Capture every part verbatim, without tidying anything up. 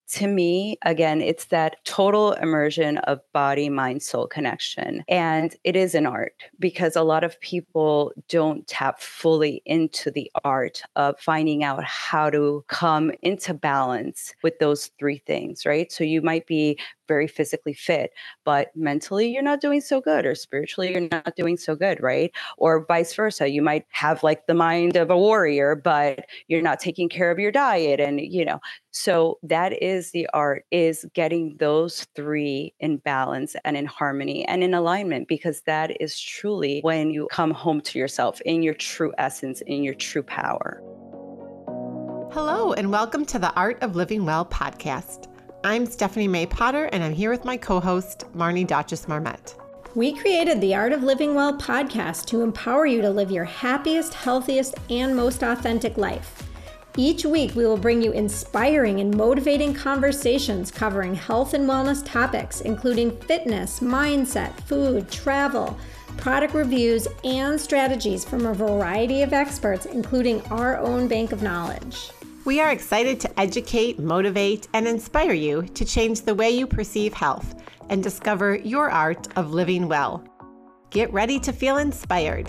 To me, again, it's that total immersion of body, mind, soul connection. And it is an art because a lot of people don't tap fully into the art of finding out how to come into balance with those three things, right? So you might be very physically fit, but mentally you're not doing so good, or spiritually you're not doing so good, right? Or vice versa. You might have like the mind of a warrior, but you're not taking care of your diet. And, you know, so that is the art, is getting those three in balance and in harmony and in alignment, because that is truly when you come home to yourself in your true essence, in your true power. Hello, and welcome to the Art of Living Well podcast. I'm Stephanie May Potter, and I'm here with my co-host, Marnie Dotches-Marmette. We created the Art of Living Well podcast to empower you to live your happiest, healthiest, and most authentic life. Each week, we will bring you inspiring and motivating conversations covering health and wellness topics, including fitness, mindset, food, travel, product reviews, and strategies from a variety of experts, including our own bank of knowledge. We are excited to educate, motivate, and inspire you to change the way you perceive health and discover your art of living well. Get ready to feel inspired.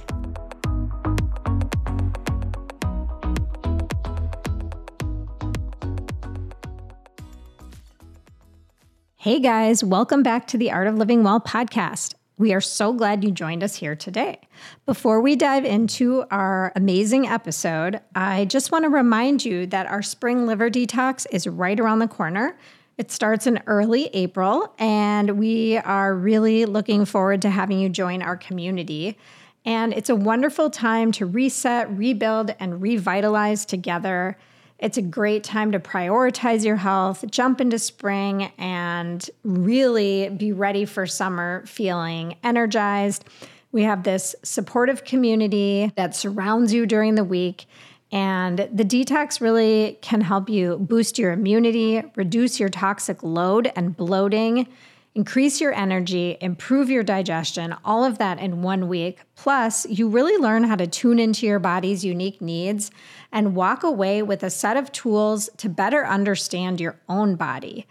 Hey guys, welcome back to the Art of Living Well podcast. We are so glad you joined us here today. Before we dive into our amazing episode, I just want to remind you that our spring liver detox is right around the corner. It starts in early April, and we are really looking forward to having you join our community. And it's a wonderful time to reset, rebuild, and revitalize together. It's a great time to prioritize your health, jump into spring, and really be ready for summer feeling energized. We have this supportive community that surrounds you during the week, and the detox really can help you boost your immunity, reduce your toxic load and bloating, increase your energy, improve your digestion, all of that in one week. Plus, you really learn how to tune into your body's unique needs and walk away with a set of tools to better understand your own body.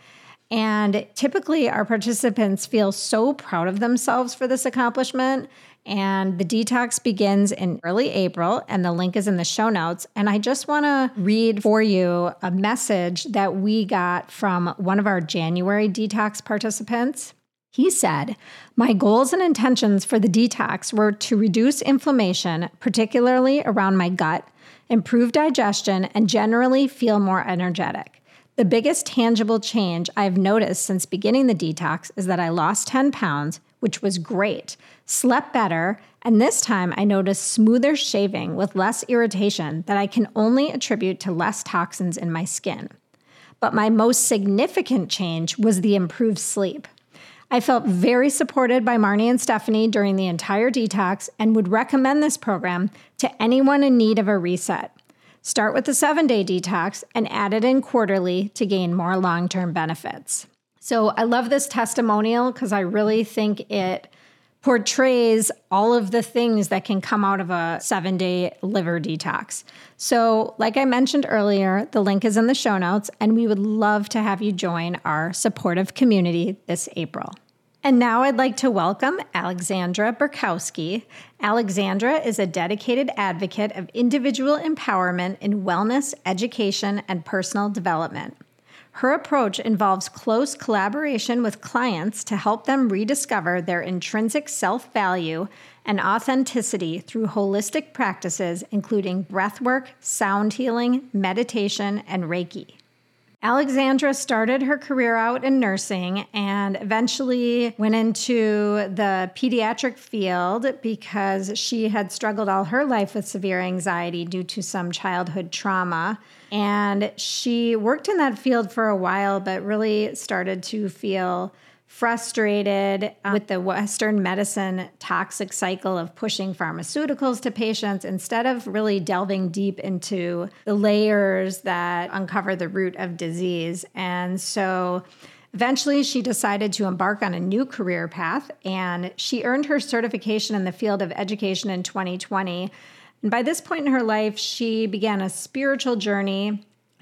And typically, our participants feel so proud of themselves for this accomplishment. And the detox begins in early April, and the link is in the show notes. And I just want to read for you a message that we got from one of our January detox participants. He said, "My goals and intentions for the detox were to reduce inflammation, particularly around my gut, improve digestion, and generally feel more energetic. The biggest tangible change I've noticed since beginning the detox is that I lost ten pounds, which was great, slept better, and this time I noticed smoother shaving with less irritation that I can only attribute to less toxins in my skin. But my most significant change was the improved sleep. I felt very supported by Marnie and Stephanie during the entire detox and would recommend this program to anyone in need of a reset. Start with the seven-day detox and add it in quarterly to gain more long-term benefits." So I love this testimonial because I really think it portrays all of the things that can come out of a seven-day liver detox. So like I mentioned earlier, the link is in the show notes, and we would love to have you join our supportive community this April. And now I'd like to welcome Alexandra Burkowski. Alexandra is a dedicated advocate of individual empowerment in wellness, education, and personal development. Her approach involves close collaboration with clients to help them rediscover their intrinsic self-value and authenticity through holistic practices, including breathwork, sound healing, meditation, and Reiki. Alexandra started her career out in nursing and eventually went into the pediatric field because she had struggled all her life with severe anxiety due to some childhood trauma. And she worked in that field for a while, but really started to feel frustrated with the Western medicine toxic cycle of pushing pharmaceuticals to patients instead of really delving deep into the layers that uncover the root of disease. And so eventually she decided to embark on a new career path, and she earned her certification in the field of education in twenty twenty. And by this point in her life, she began a spiritual journey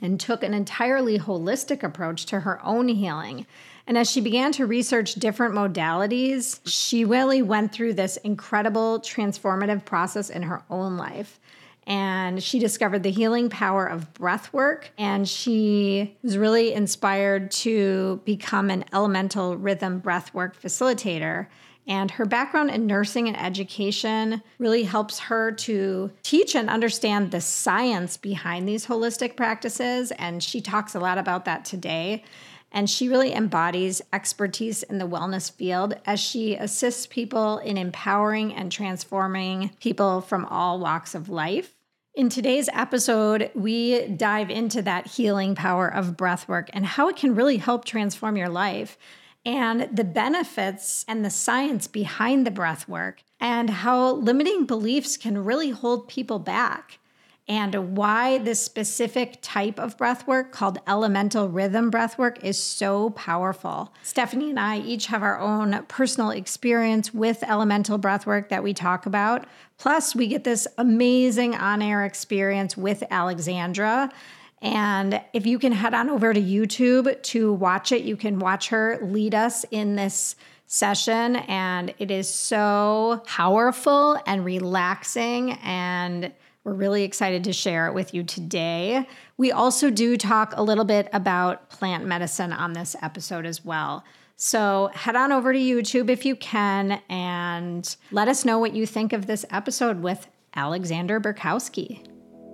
and took an entirely holistic approach to her own healing. And as she began to research different modalities, she really went through this incredible transformative process in her own life. And she discovered the healing power of breath work, and she was really inspired to become an elemental rhythm breathwork facilitator. And her background in nursing and education really helps her to teach and understand the science behind these holistic practices. And she talks a lot about that today. And she really embodies expertise in the wellness field as she assists people in empowering and transforming people from all walks of life. In today's episode, we dive into that healing power of breathwork and how it can really help transform your life, and the benefits and the science behind the breathwork, and how limiting beliefs can really hold people back, and why this specific type of breathwork called elemental rhythm breathwork is so powerful. Stephanie and I each have our own personal experience with elemental breathwork that we talk about. Plus, we get this amazing on-air experience with Alexandra. And if you can head on over to YouTube to watch it, you can watch her lead us in this session. And it is so powerful and relaxing, and we're really excited to share it with you today. We also do talk a little bit about plant medicine on this episode as well. So head on over to YouTube if you can, and let us know what you think of this episode with Alexandra Burkowski.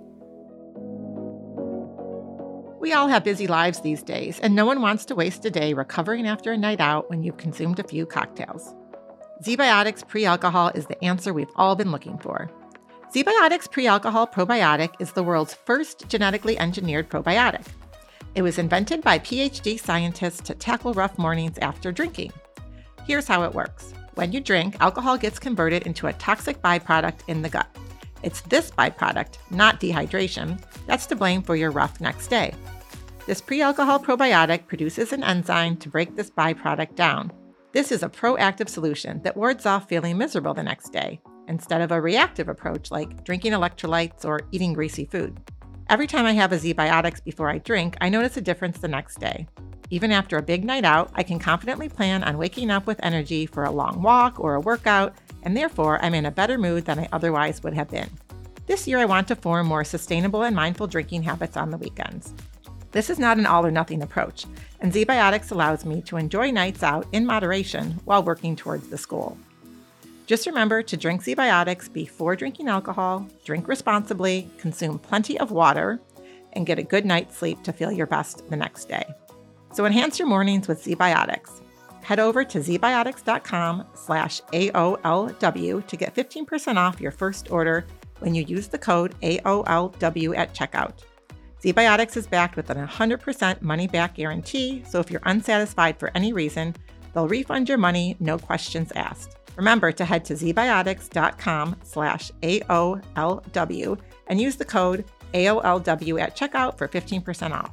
We all have busy lives these days, and no one wants to waste a day recovering after a night out when you've consumed a few cocktails. ZBiotics Pre-Alcohol is the answer we've all been looking for. ZBiotics Pre-Alcohol Probiotic is the world's first genetically engineered probiotic. It was invented by PhD scientists to tackle rough mornings after drinking. Here's how it works. When you drink, alcohol gets converted into a toxic byproduct in the gut. It's this byproduct, not dehydration, that's to blame for your rough next day. This pre-alcohol probiotic produces an enzyme to break this byproduct down. This is a proactive solution that wards off feeling miserable the next day, instead of a reactive approach like drinking electrolytes or eating greasy food. Every time I have a ZBiotics before I drink, I notice a difference the next day. Even after a big night out, I can confidently plan on waking up with energy for a long walk or a workout, and therefore I'm in a better mood than I otherwise would have been. This year I want to form more sustainable and mindful drinking habits on the weekends. This is not an all-or-nothing approach, and ZBiotics allows me to enjoy nights out in moderation while working towards this goal. Just remember to drink ZBiotics before drinking alcohol, drink responsibly, consume plenty of water, and get a good night's sleep to feel your best the next day. So enhance your mornings with ZBiotics. Head over to zbiotics.com slash AOLW to get fifteen percent off your first order when you use the code A O L W at checkout. ZBiotics is backed with an one hundred percent money-back guarantee, so if you're unsatisfied for any reason, they'll refund your money, no questions asked. Remember to head to zbiotics.com slash AOLW and use the code A O L W at checkout for fifteen percent off.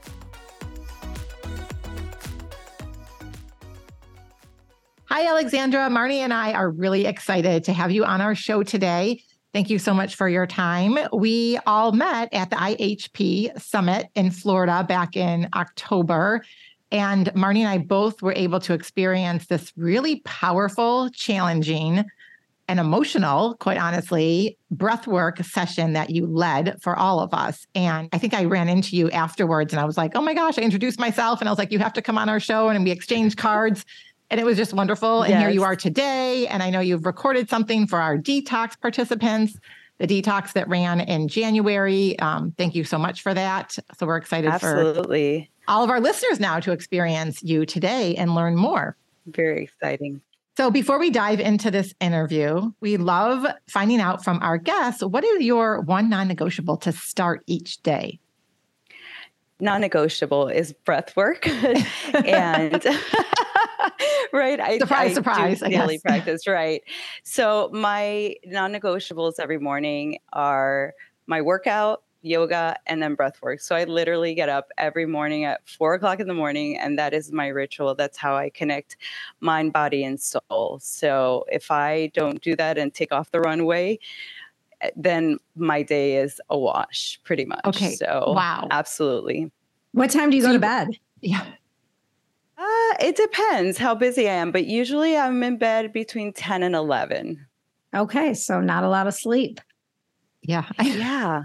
Hi, Alexandra. Marnie and I are really excited to have you on our show today. Thank you so much for your time. We all met at the I H P Summit in Florida back in October. And Marnie and I both were able to experience this really powerful, challenging, and emotional, quite honestly, breathwork session that you led for all of us. And I think I ran into you afterwards and I was like, oh my gosh, I introduced myself. And I was like, you have to come on our show. And we exchanged cards. And it was just wonderful. And yes. Here you are today. And I know you've recorded something for our detox participants, the detox that ran in January. Um, thank you so much for that. So we're excited Absolutely. for all of our listeners now to experience you today and learn more. Very exciting. So before we dive into this interview, we love finding out from our guests, what is your one non-negotiable to start each day? Non-negotiable is breath work. and right. I, surprise, I surprise. Do daily practice, right. So my non-negotiables every morning are my workout, yoga, and then breath work. So I literally get up every morning at four o'clock in the morning, and that is my ritual. That's how I connect mind, body, and soul. So if I don't do that and take off the runway, then my day is a wash pretty much. Okay. So Wow. absolutely. What time do you So go to you- bed? Yeah. Uh, it depends how busy I am, but usually I'm in bed between ten and eleven. Okay, so not a lot of sleep. Yeah. Yeah.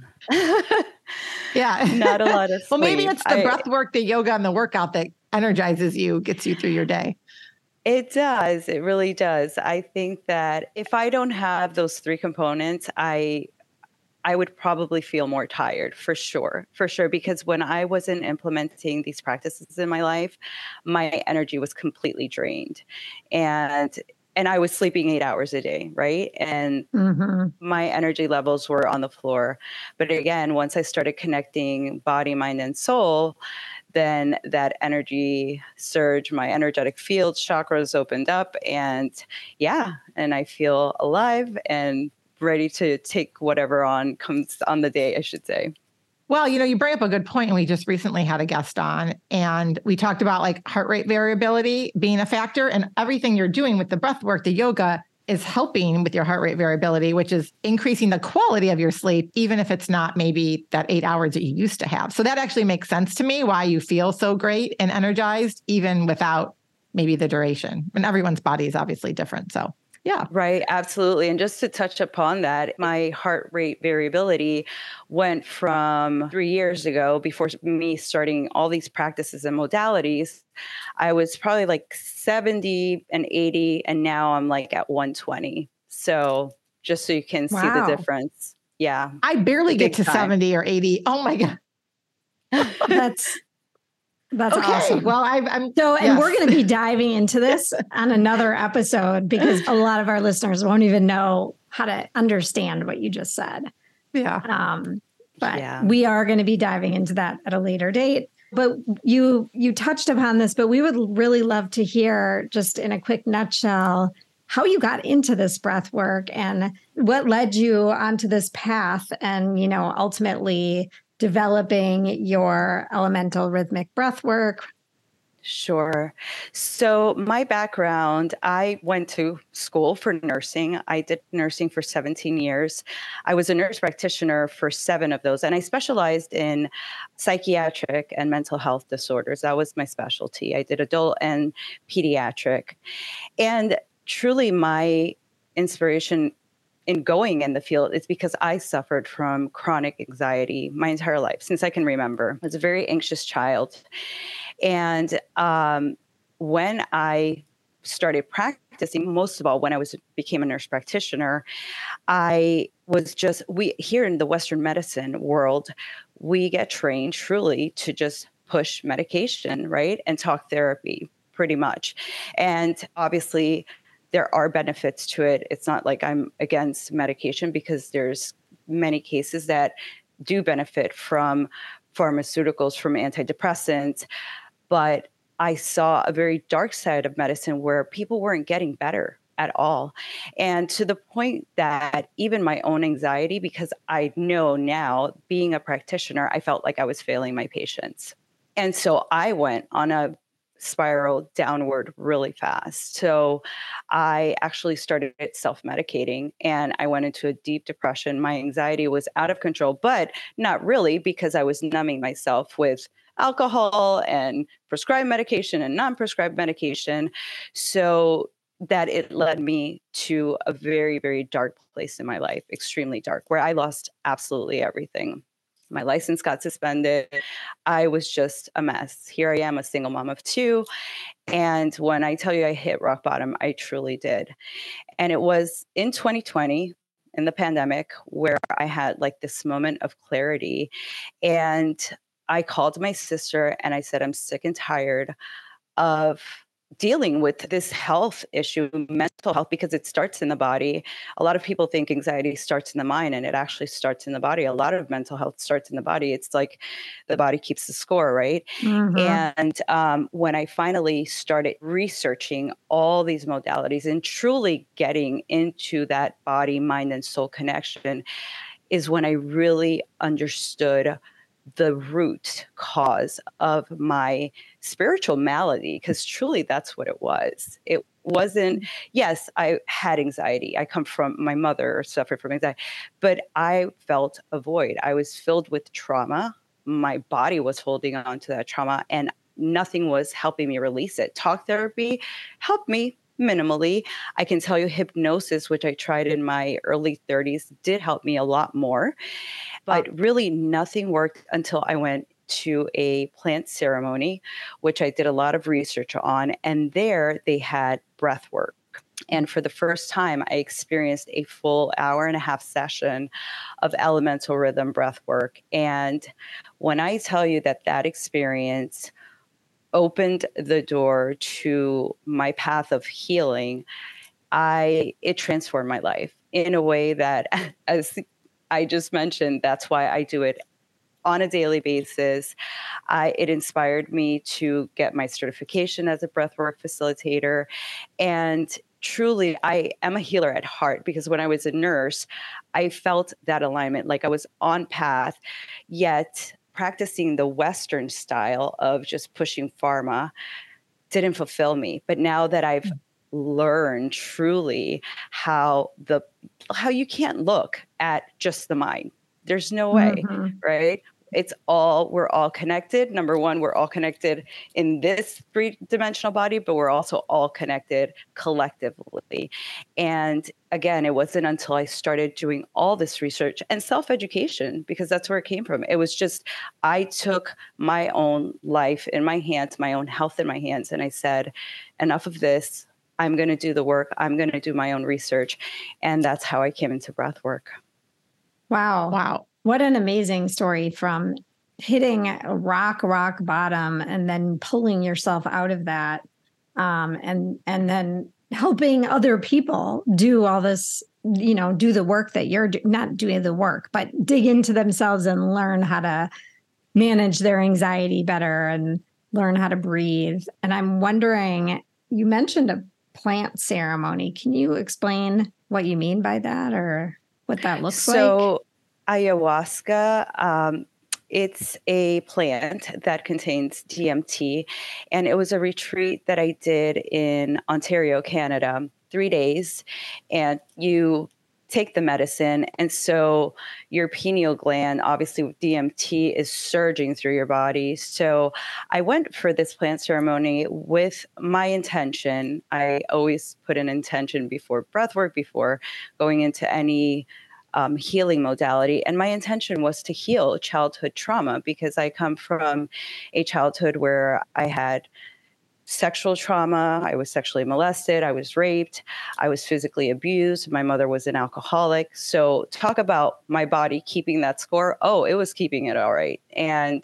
Yeah. Not a lot of sleep. Well, maybe it's the I- breath work, the yoga, and the workout that energizes you, gets you through your day. It does. It really does. I think that if I don't have those three components, I I would probably feel more tired for sure. For sure. Because when I wasn't implementing these practices in my life, my energy was completely drained. And and I was sleeping eight hours a day, right? And Mm-hmm. my energy levels were on the floor. But again, once I started connecting body, mind, and soul, then that energy surge, my energetic field chakras opened up, and yeah, and I feel alive and ready to take whatever on comes on the day, I should say. Well, you know, you bring up a good point, and we just recently had a guest on, and we talked about like heart rate variability being a factor, and everything you're doing with the breath work, the yoga is helping with your heart rate variability, which is increasing the quality of your sleep, even if it's not maybe that eight hours that you used to have. So that actually makes sense to me why you feel so great and energized, even without maybe the duration. And everyone's body is obviously different. So yeah. Right, absolutely. And just to touch upon that, my heart rate variability went from three years ago, before me starting all these practices and modalities, I was probably like seventy and eighty, and now I'm like at one twenty. So just so you can see Wow. the difference. Yeah. I barely get Big to time. seventy or eighty. Oh my God. That's that's Okay. awesome. Well, I've, I'm So, and yes. we're going to be diving into this on another episode because a lot of our listeners won't even know how to understand what you just said. Yeah. Um, but Yeah. we are going to be diving into that at a later date. But you you touched upon this, but we would really love to hear, just in a quick nutshell, how you got into this breath work and what led you onto this path, and you know, ultimately developing your elemental rhythmic breath work. Sure. So my background, I went to school for nursing. I did nursing for seventeen years. I was a nurse practitioner for seven of those, and I specialized in psychiatric and mental health disorders. That was my specialty. I did adult and pediatric. And truly my inspiration in going in the field is because I suffered from chronic anxiety my entire life, since I can remember. I was a very anxious child. And um, when I started practicing, most of all, when I was became a nurse practitioner, I was just, we here in the Western medicine world, we get trained truly to just push medication, right? And talk therapy pretty much. And obviously, there are benefits to it. It's not like I'm against medication, because there's many cases that do benefit from pharmaceuticals, from antidepressants. But I saw a very dark side of medicine where people weren't getting better at all. And to the point that even my own anxiety, because I know now, being a practitioner, I felt like I was failing my patients. And so I went on a spiral downward really fast. So I actually started self-medicating, and I went into a deep depression. My anxiety was out of control, but not really, because I was numbing myself with alcohol and prescribed medication and non-prescribed medication. So that it led me to a very, very dark place in my life, extremely dark, where I lost absolutely everything. My license got suspended. I was just a mess. Here I am, a single mom of two. And when I tell you I hit rock bottom, I truly did. And it was in twenty twenty, in the pandemic, where I had like this moment of clarity. And I called my sister and I said, I'm sick and tired of dealing with this health issue, mental health, because it starts in the body. A lot of people think anxiety starts in the mind, and it actually starts in the body. A lot of mental health starts in the body. It's like the body keeps the score, right? Mm-hmm. And um, when I finally started researching all these modalities and truly getting into that body, mind, and soul connection, is when I really understood the root cause of my spiritual malady, because truly that's what it was. It wasn't, yes, I had anxiety. I come from, my mother suffered from anxiety, but I felt a void. I was filled with trauma. My body was holding on to that trauma, and nothing was helping me release it. Talk therapy helped me minimally. I can tell you hypnosis, which I tried in my early thirties, did help me a lot more. But really nothing worked until I went to a plant ceremony, which I did a lot of research on. And there they had breath work. And for the first time, I experienced a full hour and a half session of elemental rhythm breath work. And when I tell you that that experience opened the door to my path of healing, I it transformed my life in a way that, as I just mentioned, that's why I do it on a daily basis. I, it inspired me to get my certification as a breathwork facilitator. And truly, I am a healer at heart, because when I was a nurse, I felt that alignment, like I was on path, yet practicing the Western style of just pushing pharma didn't fulfill me. But now that I've learned truly how the how you can't look at just the mind. There's no way, mm-hmm. right? It's all, we're all connected. Number one, we're all connected in this three-dimensional body, but we're also all connected collectively. And again, it wasn't until I started doing all this research and self-education, because that's where it came from. It was just, I took my own life in my hands, my own health in my hands, and I said, enough of this. I'm going to do the work. I'm going to do my own research. And that's how I came into breath work. Wow. Wow. What an amazing story, from hitting a rock, rock bottom and then pulling yourself out of that. Um, and, and then helping other people do all this, you know, do the work that you're do- not doing the work, but dig into themselves and learn how to manage their anxiety better and learn how to breathe. And I'm wondering, you mentioned a plant ceremony. Can you explain what you mean by that, or what that looks so, like? So ayahuasca, um, it's a plant that contains D M T, and it was a retreat that I did in Ontario, Canada, three days, and you take the medicine. And so your pineal gland, obviously with D M T, is surging through your body. So I went for this plant ceremony with my intention. I always put an intention before breath work, before going into any um, healing modality. And my intention was to heal childhood trauma, because I come from a childhood where I had sexual trauma. I was sexually molested. I was raped. I was physically abused. My mother was an alcoholic. So talk about my body keeping that score. Oh, it was keeping it all right. And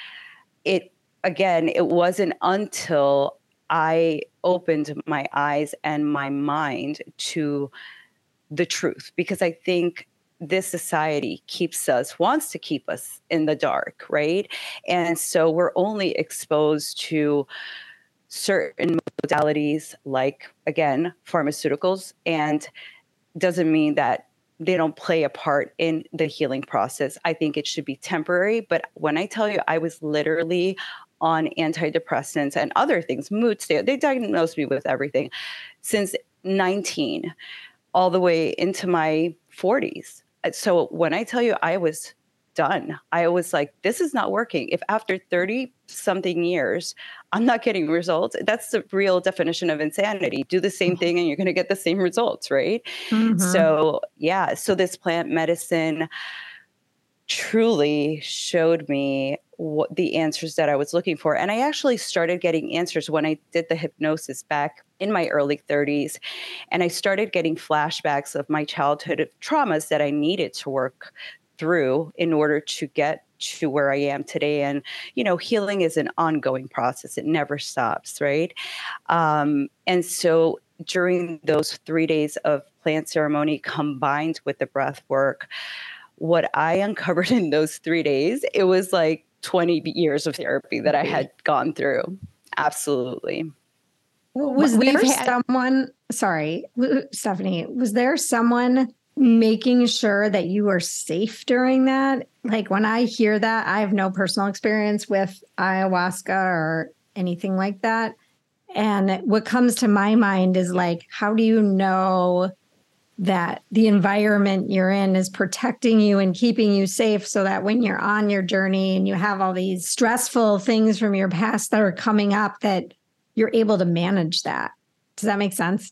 it, again, it wasn't until I opened my eyes and my mind to the truth, because I think this society keeps us, wants to keep us in the dark, right? And so we're only exposed to certain modalities, like, again, pharmaceuticals, and doesn't mean that they don't play a part in the healing process. I think it should be temporary. But when I tell you, I was literally on antidepressants and other things, mood state, they diagnosed me with everything since nineteen, all the way into my forties. So when I tell you I was done, I was like, this is not working. If after thirty something years, I'm not getting results, that's the real definition of insanity. Do the same thing and you're going to get the same results, right? Mm-hmm. So yeah, so this plant medicine truly showed me what the answers that I was looking for. And I actually started getting answers when I did the hypnosis back in my early thirties. And I started getting flashbacks of my childhood traumas that I needed to work through in order to get to where I am today. And, you know, healing is an ongoing process. It never stops, right? Um, and so during those three days of plant ceremony combined with the breath work, what I uncovered in those three days, it was like twenty years of therapy that I had gone through. Absolutely. Was We've there had- someone, sorry, Stephanie, was there someone making sure that you were safe during that? Like, when I hear that, I have no personal experience with ayahuasca or anything like that. And what comes to my mind is like, how do you know that the environment you're in is protecting you and keeping you safe so that when you're on your journey and you have all these stressful things from your past that are coming up, that you're able to manage that? Does that make sense?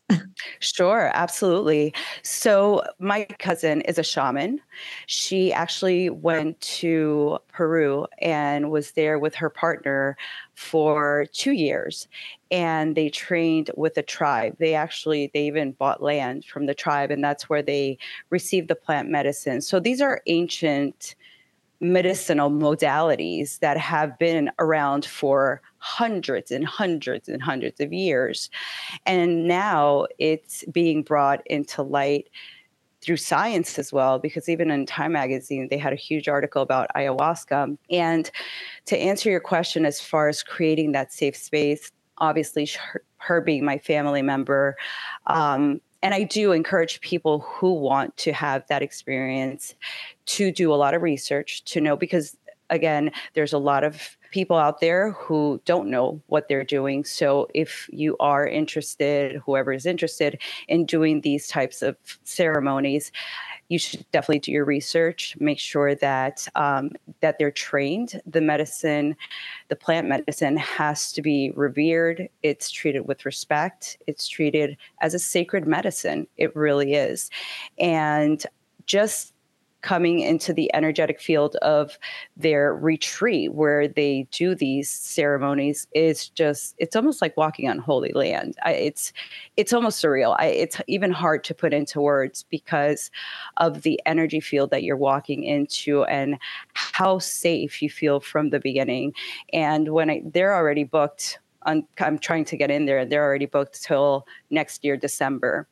Sure, absolutely. So my cousin is a shaman. She actually went to Peru and was there with her partner for two years. And they trained with a tribe. They actually, they even bought land from the tribe, and that's where they received the plant medicine. So these are ancient medicinal modalities that have been around for hundreds and hundreds and hundreds of years. And now it's being brought into light through science as well, because even in Time magazine, they had a huge article about ayahuasca. And to answer your question, as far as creating that safe space, obviously her, her being my family member, um, and I do encourage people who want to have that experience to do a lot of research, to know, because again, there's a lot of people out there who don't know what they're doing. So if you are interested, whoever is interested in doing these types of ceremonies, you should definitely do your research. Make sure that um, that they're trained. The medicine, the plant medicine, has to be revered. It's treated with respect. It's treated as a sacred medicine. It really is. And just coming into the energetic field of their retreat where they do these ceremonies is just, it's almost like walking on holy land. I, it's, it's almost surreal. I, it's even hard to put into words because of the energy field that you're walking into and how safe you feel from the beginning. And when I, they're already booked, on, I'm trying to get in there, they're already booked till next year, December.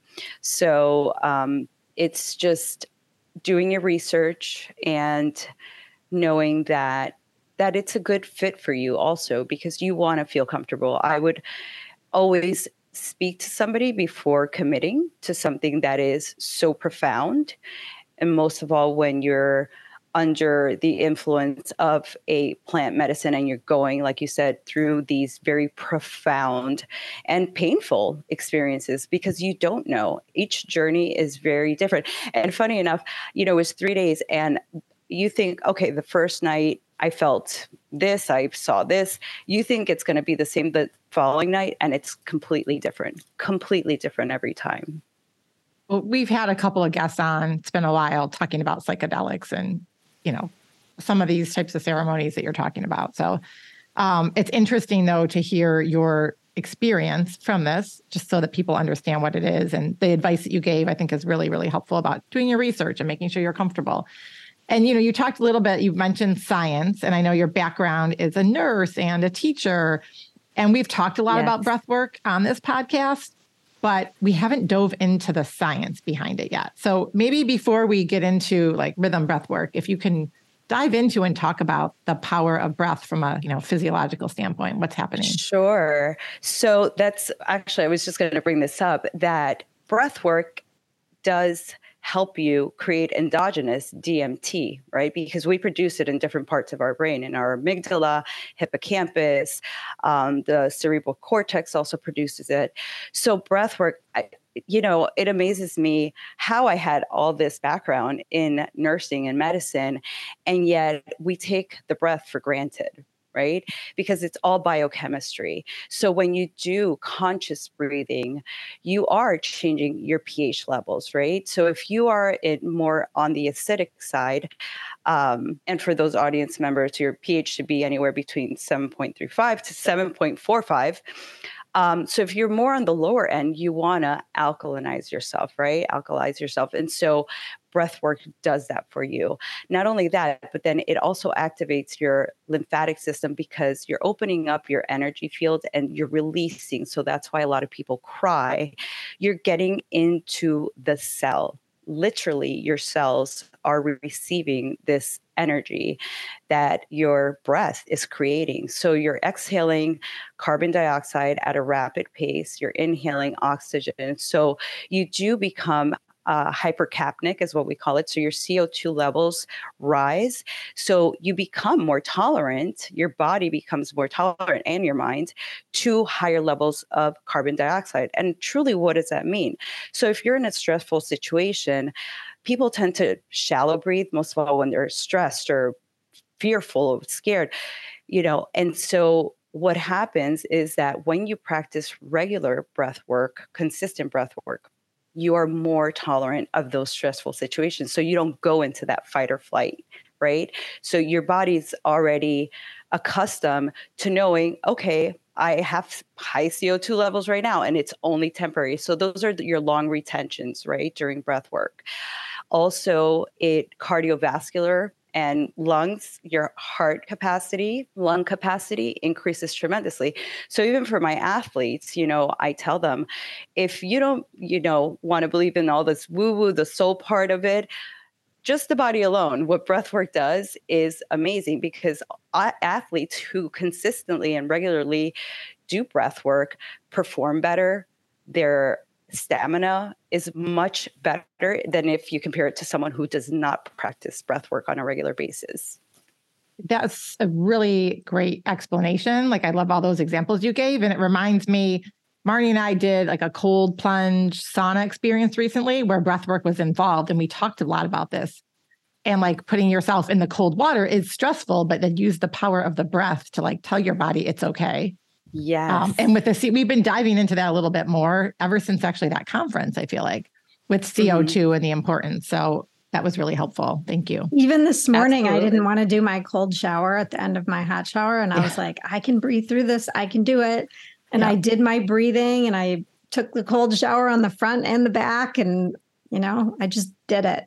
So um, it's just doing your research and knowing that that it's a good fit for you also, because you want to feel comfortable. I would always speak to somebody before committing to something that is so profound. And most of all, when you're under the influence of a plant medicine and you're going, like you said, through these very profound and painful experiences, because you don't know. Each journey is very different. And funny enough, you know, it was three days and you think, okay, the first night I felt this, I saw this. You think it's going to be the same the following night, and it's completely different, completely different every time. Well, we've had a couple of guests on. It's been a while talking about psychedelics and, you know, some of these types of ceremonies that you're talking about. So um, it's interesting, though, to hear your experience from this, just so that people understand what it is. And the advice that you gave, I think, is really, really helpful about doing your research and making sure you're comfortable. And, you know, you talked a little bit, you mentioned science, and I know your background is a nurse and a teacher. And we've talked a lot yes. about breath work on this podcast, but we haven't dove into the science behind it yet. So maybe before we get into like rhythm breath work, if you can dive into and talk about the power of breath from a, you know, physiological standpoint, what's happening? Sure. So that's actually, I was just going to bring this up, that breath work does help you create endogenous D M T, right? Because we produce it in different parts of our brain, in our amygdala, hippocampus, um, the cerebral cortex also produces it. So breath work, I, you know, it amazes me how I had all this background in nursing and medicine, and yet we take the breath for granted, right? Because it's all biochemistry. So when you do conscious breathing, you are changing your pH levels, right? So if you are in more on the acidic side, um, and for those audience members, your pH should be anywhere between seven point three five to seven point four five. Um, so if you're more on the lower end, you want to alkalinize yourself, right? Alkalize yourself. And so breath work does that for you. Not only that, but then it also activates your lymphatic system, because you're opening up your energy field and you're releasing. So that's why a lot of people cry. You're getting into the cell. Literally, your cells are receiving this energy that your breath is creating. So you're exhaling carbon dioxide at a rapid pace. You're inhaling oxygen. So you do become uh, hypercapnic is what we call it. So your C O two levels rise. So you become more tolerant, your body becomes more tolerant and your mind to higher levels of carbon dioxide. And truly, what does that mean? So if you're in a stressful situation, people tend to shallow breathe, most of all when they're stressed or fearful or scared, you know, and so what happens is that when you practice regular breath work, consistent breath work, you are more tolerant of those stressful situations. So you don't go into that fight or flight, right? So your body's already accustomed to knowing, okay, I have high C O two levels right now, and it's only temporary. So those are your long retentions, right, during breath work. Also, it cardiovascular and lungs, your heart capacity, lung capacity increases tremendously. So even for my athletes, you know, I tell them, if you don't, you know, want to believe in all this woo-woo, the soul part of it, just the body alone, what breathwork does is amazing, because athletes who consistently and regularly do breathwork perform better. Their stamina is much better than if you compare it to someone who does not practice breath work on a regular basis. That's a really great explanation. Like, I love all those examples you gave. And it reminds me, Marnie and I did like a cold plunge sauna experience recently where breath work was involved. And we talked a lot about this. And like putting yourself in the cold water is stressful, but then use the power of the breath to like tell your body it's okay. Yes. Um, and with the C, we've been diving into that a little bit more ever since actually that conference, I feel like, with C O two mm-hmm. and the importance. So that was really helpful. Thank you. Even this morning, Absolutely. I didn't want to do my cold shower at the end of my hot shower. And I was like, I can breathe through this. I can do it. And yeah. I did my breathing, and I took the cold shower on the front and the back. And, you know, I just did it.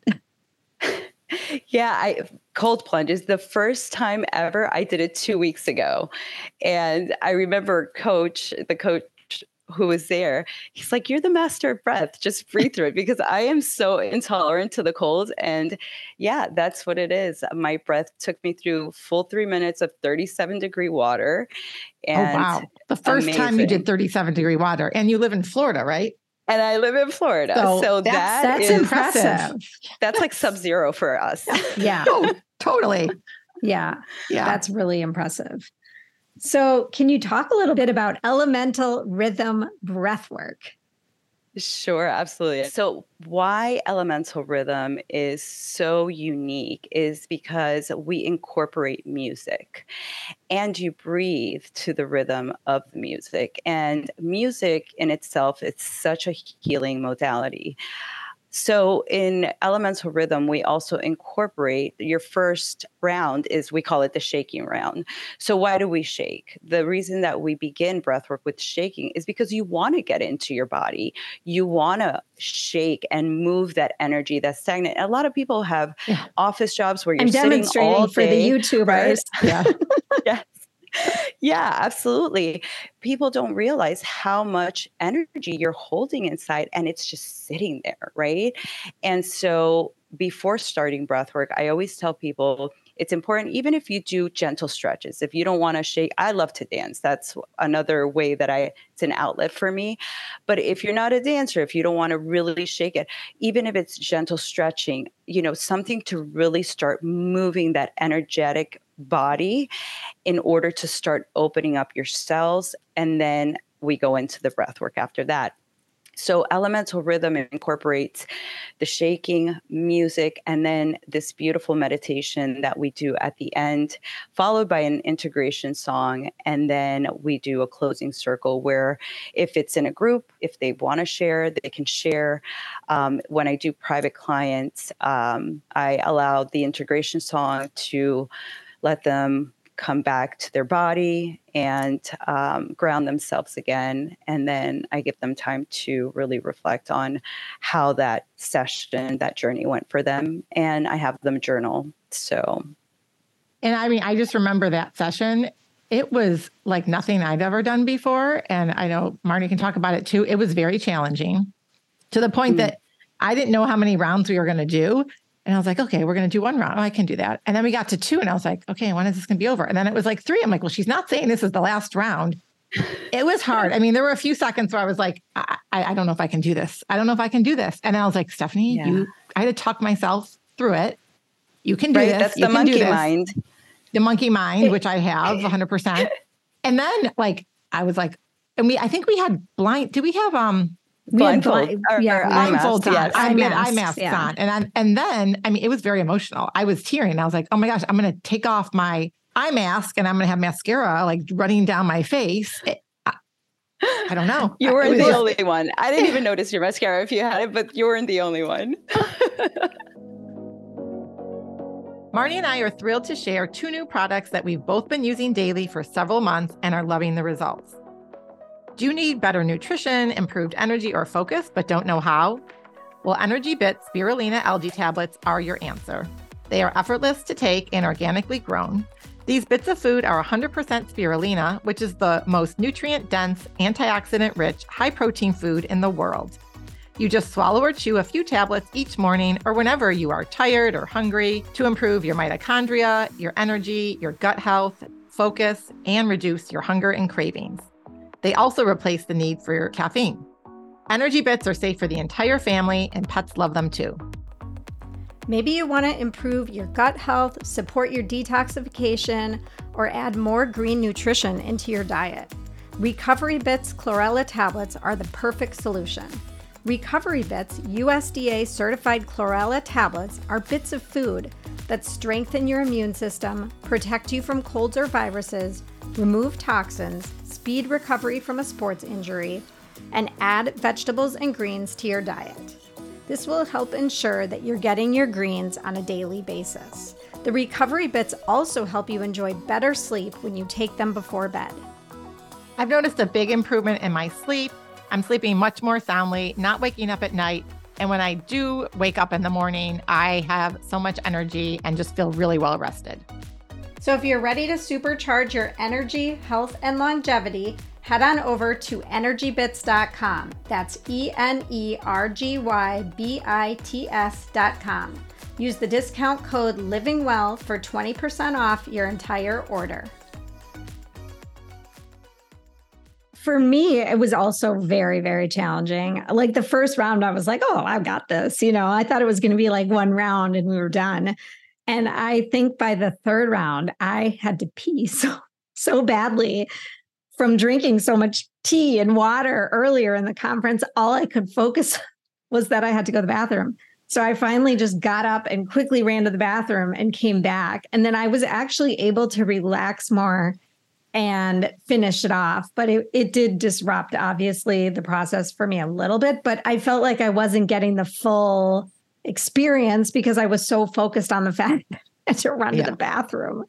Yeah, I cold plunge is the first time ever. I did it two weeks ago. And I remember coach, the coach who was there, he's like, you're the master of breath. Just breathe through it, because I am so intolerant to the cold. And yeah, that's what it is. My breath took me through full three minutes of thirty-seven degree water. And oh, wow. The first amazing. time you did thirty-seven degree water, and you live in Florida, right? And I live in Florida. So, so that's, that that's is impressive. That's like sub-zero for us. Yeah. Oh, totally. Yeah. Yeah. That's really impressive. So can you talk a little bit about elemental rhythm breath work? Sure, absolutely. So why elemental rhythm is so unique is because we incorporate music, and you breathe to the rhythm of the music. And music in itself, it's such a healing modality. So in elemental rhythm, we also incorporate your first round is, we call it the shaking round. So why do we shake? The reason that we begin breathwork with shaking is because you want to get into your body. You want to shake and move that energy that's stagnant. A lot of people have yeah. office jobs where you're I'm sitting demonstrating all for day, the YouTubers. Right? Yeah. Yes. Yeah, absolutely. People don't realize how much energy you're holding inside, and it's just sitting there, right? And so before starting breathwork, I always tell people it's important, even if you do gentle stretches, if you don't want to shake. I love to dance. That's another way that I, it's an outlet for me. But if you're not a dancer, if you don't want to really shake it, even if it's gentle stretching, you know, something to really start moving that energetic body in order to start opening up your cells. And then we go into the breath work after that. So elemental rhythm incorporates the shaking, music, and then this beautiful meditation that we do at the end, followed by an integration song. And then we do a closing circle where if it's in a group, if they want to share, they can share. Um, when I do private clients, um, I allow the integration song to let them come back to their body and um, ground themselves again. And then I give them time to really reflect on how that session, that journey went for them. And I have them journal. So. And I mean, I just remember that session. It was like nothing I'd ever done before. And I know Marnie can talk about it too. It was very challenging to the point mm. that I didn't know how many rounds we were going to do. And I was like, okay, we're going to do one round. Oh, I can do that. And then we got to two and I was like, okay, when is this going to be over? And then it was like three. I'm like, well, she's not saying this is the last round. it was hard. I mean, there were a few seconds where I was like, I, I, I don't know if I can do this. I don't know if I can do this. And I was like, Stephanie, yeah. you, I had to talk myself through it. You can do right? this. That's you the monkey mind. The monkey mind, which I have one hundred percent. And then like, I was like, and we, I think we had blind, did we have, um, blindfold, blind, or, yeah, or blindfolds on. Yes. I had eye masks, masks yeah. on. And I, and then, I mean, it was very emotional. I was tearing. I was like, oh my gosh, I'm going to take off my eye mask and I'm going to have mascara like running down my face. It, I, I don't know. You weren't the just, only one. I didn't even notice your mascara if you had it, but you weren't the only one. Marnie and I are thrilled to share two new products that we've both been using daily for several months and are loving the results. Do you need better nutrition, improved energy, or focus, but don't know how? Well, Energy Bits Spirulina Algae Tablets are your answer. They are effortless to take and organically grown. These bits of food are one hundred percent spirulina, which is the most nutrient-dense, antioxidant-rich, high-protein food in the world. You just swallow or chew a few tablets each morning or whenever you are tired or hungry to improve your mitochondria, your energy, your gut health, focus, and reduce your hunger and cravings. They also replace the need for caffeine. Energy Bits are safe for the entire family, and pets love them too. Maybe you want to improve your gut health, support your detoxification, or add more green nutrition into your diet. Recovery Bits Chlorella tablets are the perfect solution. Recovery Bits U S D A certified chlorella tablets are bits of food that strengthen your immune system, protect you from colds or viruses, remove toxins, speed recovery from a sports injury, and add vegetables and greens to your diet. This will help ensure that you're getting your greens on a daily basis. The Recovery Bits also help you enjoy better sleep when you take them before bed. I've noticed a big improvement in my sleep. I'm sleeping much more soundly, not waking up at night. And when I do wake up in the morning, I have so much energy and just feel really well rested. So if you're ready to supercharge your energy, health, and longevity, head on over to energy bits dot com. That's E N E R G Y B I T S dot com. Use the discount code LIVINGWELL for twenty percent off your entire order. For me, it was also very, very challenging. Like the first round, I was like, oh, I've got this. You know, I thought it was going to be like one round and we were done. And I think by the third round, I had to pee so, so badly from drinking so much tea and water earlier in the conference. All I could focus was that I had to go to the bathroom. So I finally just got up and quickly ran to the bathroom and came back. And then I was actually able to relax more and finish it off. But it, it did disrupt, obviously, the process for me a little bit. But I felt like I wasn't getting the full experience because I was so focused on the fact that I had to run yeah. to the bathroom.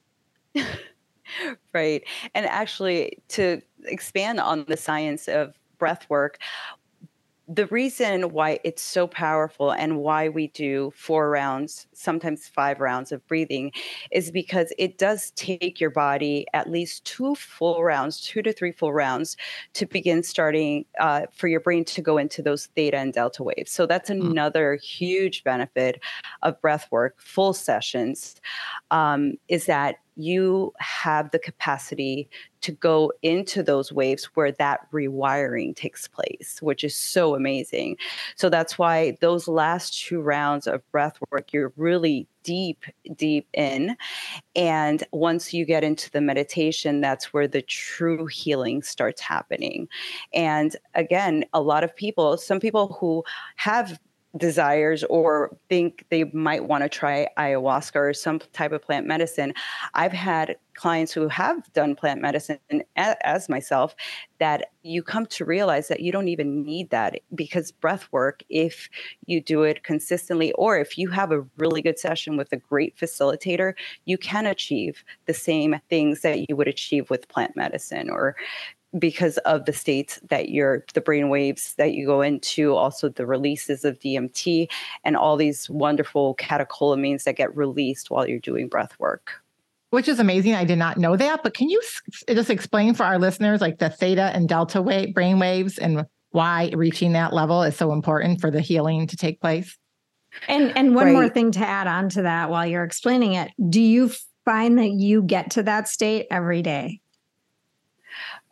Right. And actually, to expand on the science of breath work, the reason why it's so powerful and why we do four rounds, sometimes five rounds of breathing is because it does take your body at least two full rounds, two to three full rounds to begin starting uh, for your brain to go into those theta and delta waves. So that's another mm. huge benefit of breath work, full sessions, um, is that you have the capacity to go into those waves where that rewiring takes place, which is so amazing. So that's why those last two rounds of breath work, you're really deep, deep in. And once you get into the meditation, that's where the true healing starts happening. And again, a lot of people, some people who have desires or think they might want to try ayahuasca or some type of plant medicine. I've had clients who have done plant medicine, as myself, that you come to realize that you don't even need that, because breath work, if you do it consistently, or if you have a really good session with a great facilitator, you can achieve the same things that you would achieve with plant medicine, or because of the states that you're, the brain waves that you go into, also the releases of D M T and all these wonderful catecholamines that get released while you're doing breath work. Which is amazing. I did not know that, but can you just explain for our listeners, like the theta and delta wave, brain waves, and why reaching that level is so important for the healing to take place? And and one right. more thing to add on to that while you're explaining it, do you find that you get to that state every day?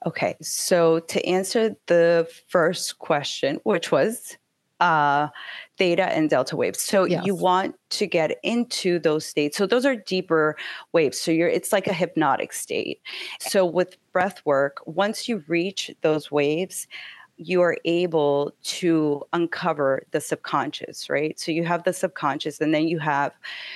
Okay. So to answer the first question, which was uh, theta and delta waves. So Yes. you want to get into those states. So those are deeper waves. So you're, it's like a hypnotic state. So with breath work, once you reach those waves, you are able to uncover the subconscious, right? So you have the subconscious, and then you have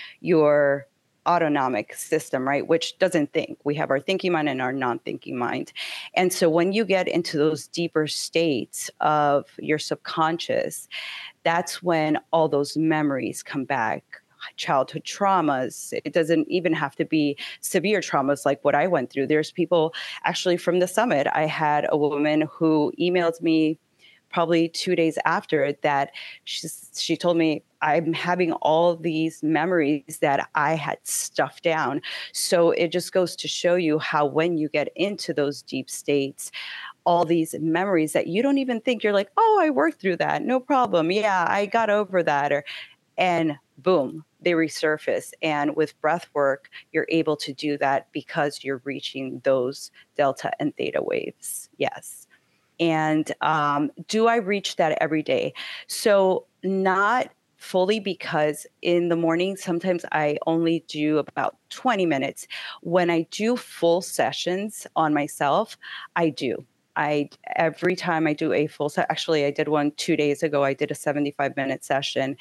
your autonomic system, right? Which doesn't think. We have our thinking mind and our non-thinking mind. And so when you get into those deeper states of your subconscious, that's when all those memories come back. Childhood traumas. It doesn't even have to be severe traumas like what I went through. There's people actually from the summit. I had a woman who emailed me probably two days after that. She's, she told me, I'm having all these memories that I had stuffed down. So it just goes to show you how when you get into those deep states, all these memories that you don't even think, you're like, oh, I worked through that. No problem. Yeah, I got over that. Or, and boom, they resurface. And with breath work, you're able to do that because you're reaching those delta and theta waves. Yes. And um, do I reach that every day? So not fully, because in the morning, sometimes I only do about twenty minutes. When I do full sessions on myself, I do. I every time I do a full set, actually I did one two days ago. I did a seventy-five minute session,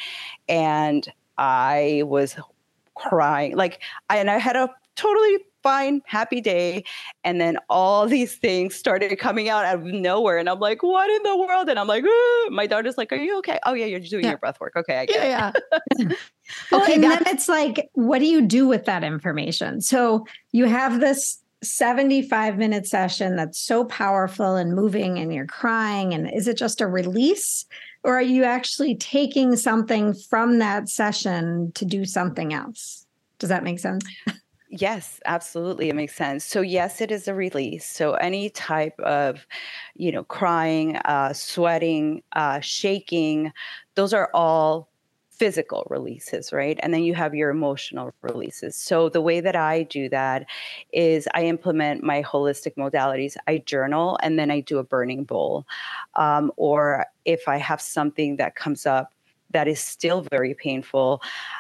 and I was crying. Like, I, and I had a totally fine, happy day. And then all these things started coming out out of nowhere. And I'm like, what in the world? And I'm like, ooh. My daughter's like, are you okay? Oh yeah, you're doing Yeah. your breath work. Okay, I get Yeah, yeah. Well, Okay, and that- then it's like, what do you do with that information? So you have this seventy-five minute session that's so powerful and moving, and you're crying. And is it just a release, or are you actually taking something from that session to do something else? Does that make sense? Yes, absolutely. It makes sense. So yes, it is a release. So any type of, you know, crying, uh, sweating, uh, shaking, those are all physical releases, right? And then you have your emotional releases. So the way that I do that is I implement my holistic modalities. I journal, and then I do a burning bowl. Um, or if I have something that comes up that is still very painful,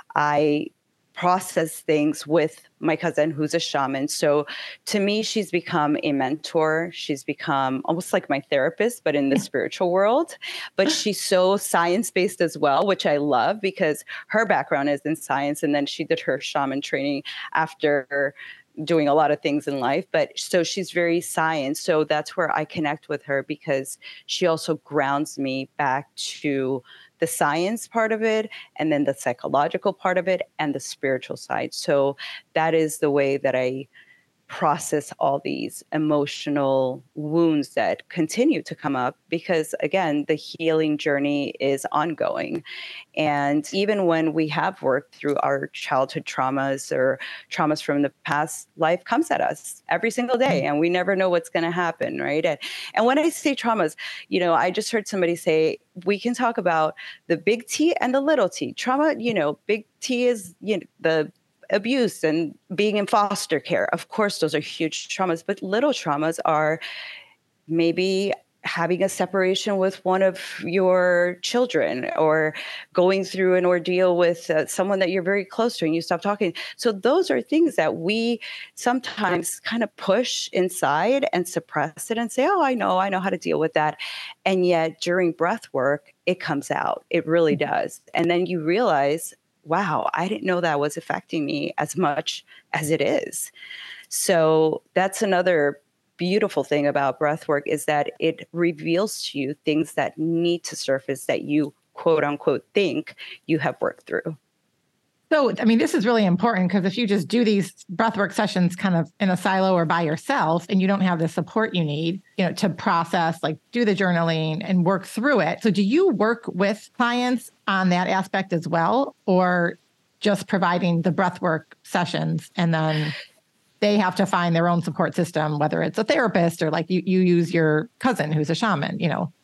I process things with my cousin who's a shaman. So to me, she's become a mentor. She's become almost like my therapist, but in the spiritual world. But she's so science-based as well, which I love because her background is in science. And then she did her shaman training after doing a lot of things in life. But so she's very science. So that's where I connect with her, because she also grounds me back to the science part of it, and then the psychological part of it, and the spiritual side. So that is the way that I process all these emotional wounds that continue to come up, because again, the healing journey is ongoing. And even when we have worked through our childhood traumas or traumas from the past, life comes at us every single day, and we never know what's going to happen, right? And, and when I say traumas, you know, I just heard somebody say, we can talk about the big T and the little T. Trauma, you know, big T is, you know, the abuse and being in foster care. Of course, those are huge traumas, but little traumas are maybe having a separation with one of your children, or going through an ordeal with uh, someone that you're very close to and you stop talking. So those are things that we sometimes kind of push inside and suppress it and say, oh, I know, I know how to deal with that. And yet during breath work, it comes out. It really does. And then you realize, wow, I didn't know that was affecting me as much as it is. So that's another beautiful thing about breath work, is that it reveals to you things that need to surface that you, quote unquote, think you have worked through. So, I mean, this is really important, because if you just do these breathwork sessions kind of in a silo or by yourself, and you don't have the support you need, you know, to process, like do the journaling and work through it. So do you work with clients on that aspect as well, or just providing the breathwork sessions and then they have to find their own support system, whether it's a therapist or like you, you use your cousin who's a shaman, you know?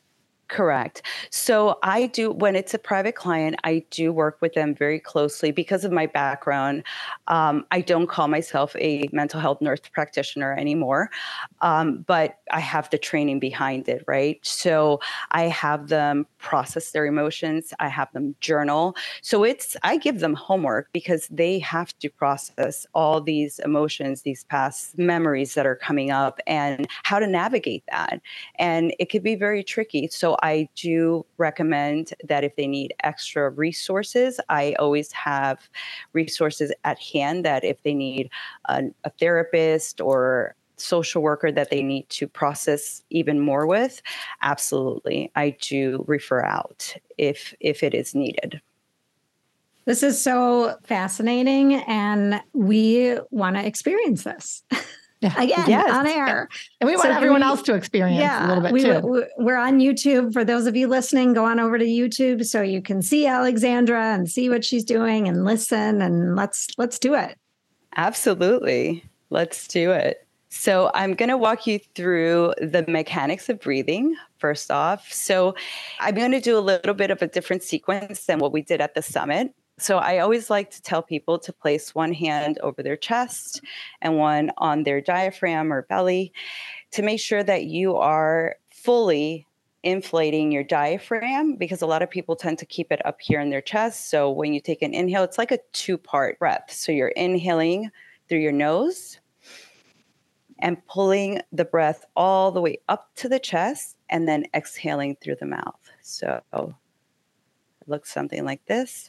Correct. So I do, when it's a private client, I do work with them very closely because of my background. Um, I don't call myself a mental health nurse practitioner anymore, um, but I have the training behind it, right? So I have them process their emotions. I have them journal. So it's, I give them homework because they have to process all these emotions, these past memories that are coming up and how to navigate that. And it could be very tricky. So I do recommend that if they need extra resources, I always have resources at hand that if they need a, a therapist or social worker that they need to process even more with, absolutely, I do refer out if if it is needed. This is so fascinating, and we want to experience this. Yeah. Again, Yes. on air. And we want So everyone we- else to experience Yeah, a little bit we, too. we- we're on YouTube. For those of you listening, go on over to YouTube so you can see Alexandra and see what she's doing and listen, and let's let's do it. Absolutely. Let's do it. So I'm going to walk you through the mechanics of breathing first off. So I'm going to do a little bit of a different sequence than what we did at the summit. So I always like to tell people to place one hand over their chest and one on their diaphragm or belly to make sure that you are fully inflating your diaphragm, because a lot of people tend to keep it up here in their chest. So when you take an inhale, it's like a two-part breath. So you're inhaling through your nose and pulling the breath all the way up to the chest and then exhaling through the mouth. So it looks something like this.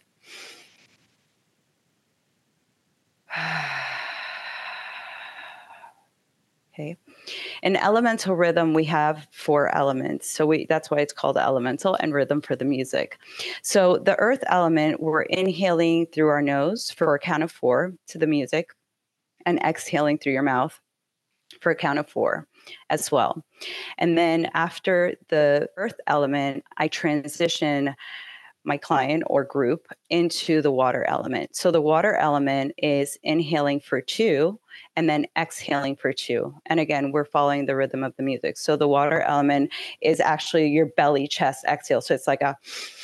Okay. In elemental rhythm, we have four elements. So we, that's why it's called elemental, and rhythm for the music. So the earth element, we're inhaling through our nose for a count of four to the music, and exhaling through your mouth for a count of four as well. And then after the earth element, I transition my client or group into the water element. So the water element is inhaling for two and then exhaling for two. And again, we're following the rhythm of the music. So the water element is actually your belly, chest, exhale. So it's like a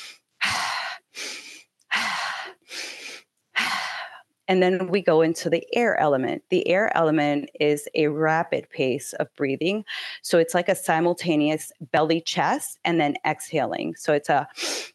and then we go into the air element. The air element is a rapid pace of breathing. So it's like a simultaneous belly, chest, and then exhaling. So it's a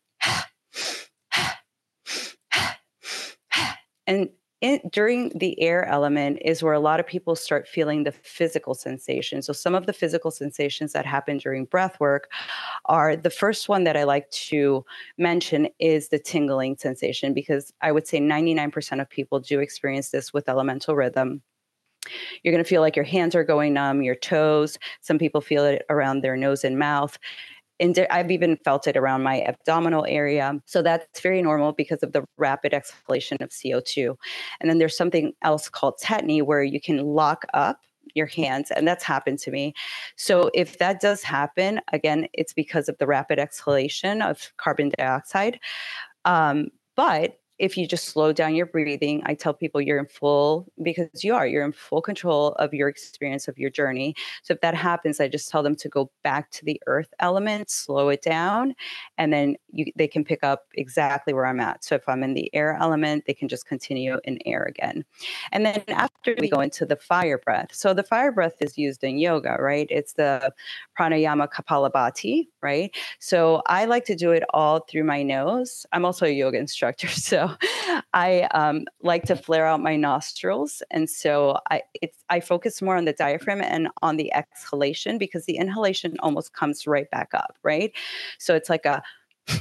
and in, during the air element is where a lot of people start feeling the physical sensations. So some of the physical sensations that happen during breath work are, the first one that I like to mention is the tingling sensation, because I would say ninety-nine percent of people do experience this with elemental rhythm. You're going to feel like your hands are going numb, your toes. Some people feel it around their nose and mouth. And I've even felt it around my abdominal area. So that's very normal because of the rapid exhalation of C O two. And then there's something else called tetany, where you can lock up your hands, and that's happened to me. So if that does happen, again, it's because of the rapid exhalation of carbon dioxide. Um, but if you just slow down your breathing, I tell people you're in full, because you are, you're in full control of your experience of your journey. So if that happens, I just tell them to go back to the earth element, slow it down, and then you, they can pick up exactly where I'm at. So if I'm in the air element, they can just continue in air again. And then after, we go into the fire breath. So the fire breath is used in yoga, right? It's the pranayama kapalabhati, right? So I like to do it all through my nose. I'm also a yoga instructor, so I um, like to flare out my nostrils. And so I, it's, I focus more on the diaphragm and on the exhalation, because the inhalation almost comes right back up, right? So it's like a,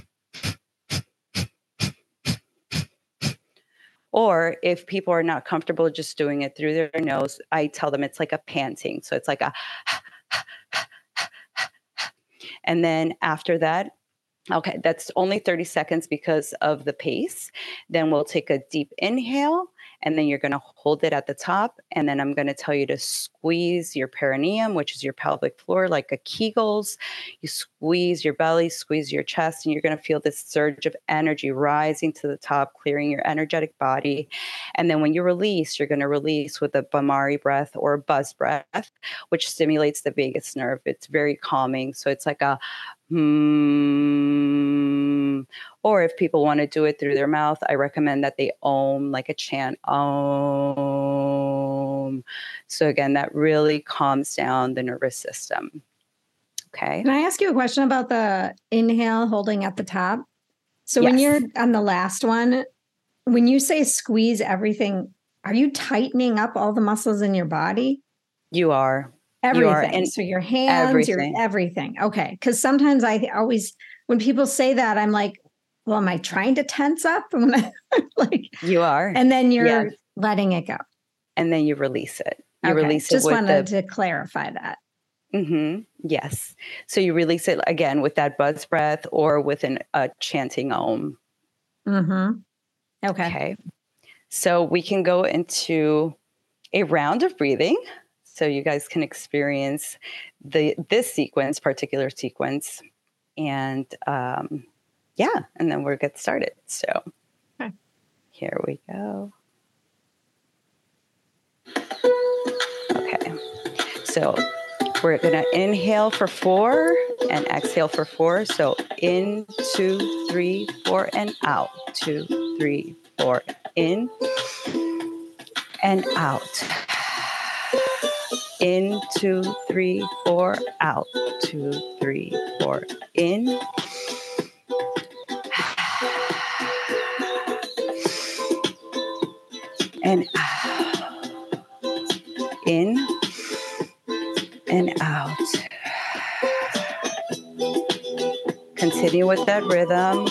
or if people are not comfortable just doing it through their nose, I tell them it's like a panting. So it's like a, and then after that, okay, that's only thirty seconds because of the pace. Then we'll take a deep inhale, And then you're going to hold it at the top. And then I'm going to tell you to squeeze your perineum, which is your pelvic floor, like a Kegels. You squeeze your belly, squeeze your chest, and you're going to feel this surge of energy rising to the top, clearing your energetic body. And then when you release, you're going to release with a Bhamari breath or a buzz breath, which stimulates the vagus nerve. It's very calming. So it's like a hmm. Or if people want to do it through their mouth, I recommend that they om, like a chant, om. So again, that really calms down the nervous system. Okay. Can I ask you a question about the inhale holding at the top? So Yes. when you're on the last one, when you say squeeze everything, are you tightening up all the muscles in your body? You are. Everything. You are. And so your hands, everything. your everything. Okay. Because sometimes I always, when people say that, I'm like, well, am I trying to tense up? like you are. And then you're yes. letting it go. And then you release it. You okay. release it Just with wanted the, to clarify that. Mm-hmm. Yes. So you release it again with that buzz breath or with an, a chanting om. Mm-hmm. Okay. Okay. So we can go into a round of breathing. So you guys can experience the this sequence, particular sequence. And um, yeah, and then we'll get started. So okay. Here we go. Okay. So we're going to inhale for four and exhale for four. So in, two, three, four, and out. Two, three, four, in and out. In, two, three, four, out. Two, three, four, in. And out. In and out. Continue with that rhythm.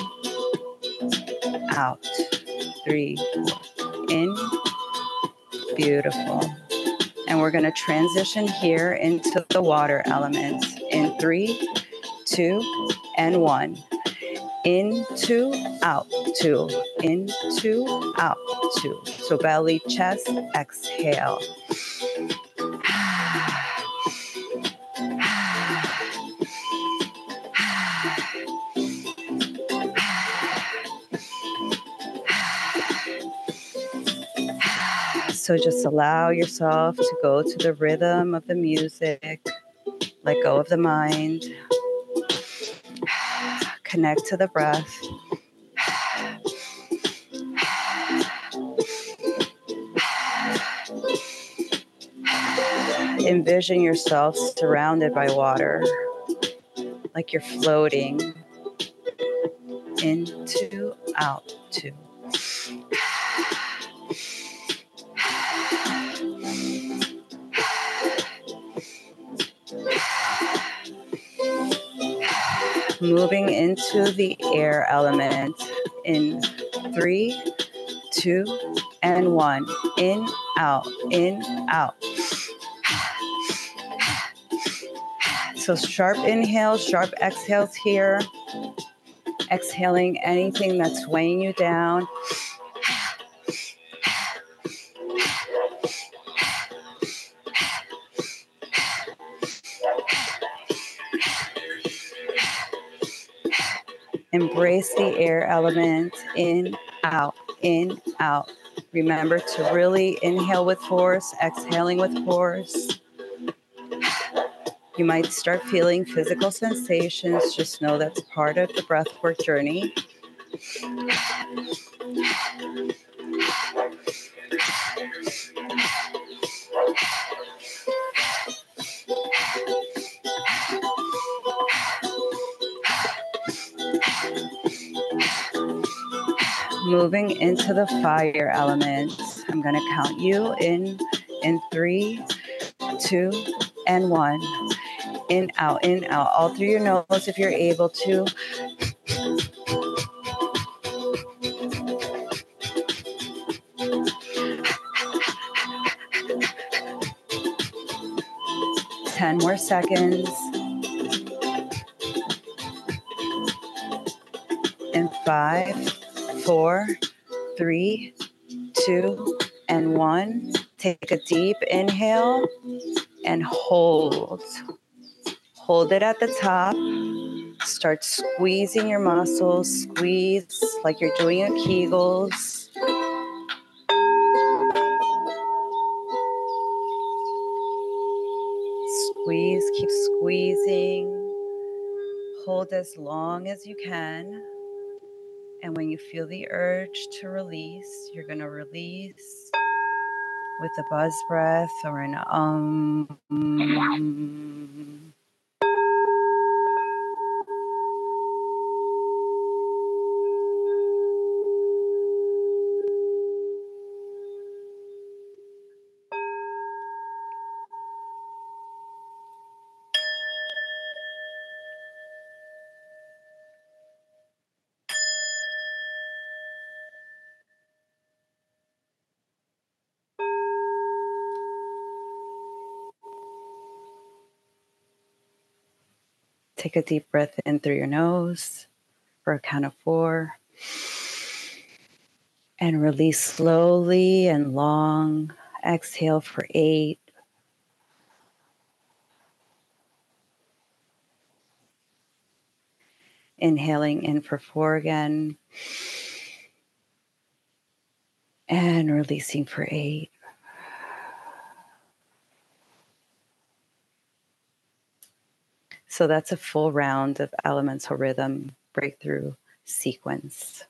Out. Three, four, in. Beautiful. And we're going to transition here into the water element in three, two, and one. In, two, out, two. In, two, out, two. So belly, chest, exhale. So just allow yourself to go to the rhythm of the music. Let go of the mind. Connect to the breath. Envision yourself surrounded by water, like you're floating. In, two, out, two. Moving into the air element in three, two, and one. In, out, in, out. So sharp inhales, sharp exhales here. Exhaling anything that's weighing you down. Embrace the air element. In, out, in, out. Remember to really inhale with force, exhaling with force. You might start feeling physical sensations. Just know that's part of the breathwork journey. Moving into the fire element. I'm going to count you in, in three, two, and one. In, out, in, out. All through your nose if you're able to. Ten more seconds. In five, four, three, two, and one. Take a deep inhale and hold. Hold it at the top. Start squeezing your muscles. Squeeze like you're doing a Kegels. Squeeze, keep squeezing. Hold as long as you can. And when you feel the urge to release, you're going to release with a buzz breath or an um. Take a deep breath in through your nose for a count of four. And release slowly and long. Exhale for eight. Inhaling in for four again. And releasing for eight. So that's a full round of elemental rhythm breakthrough sequence.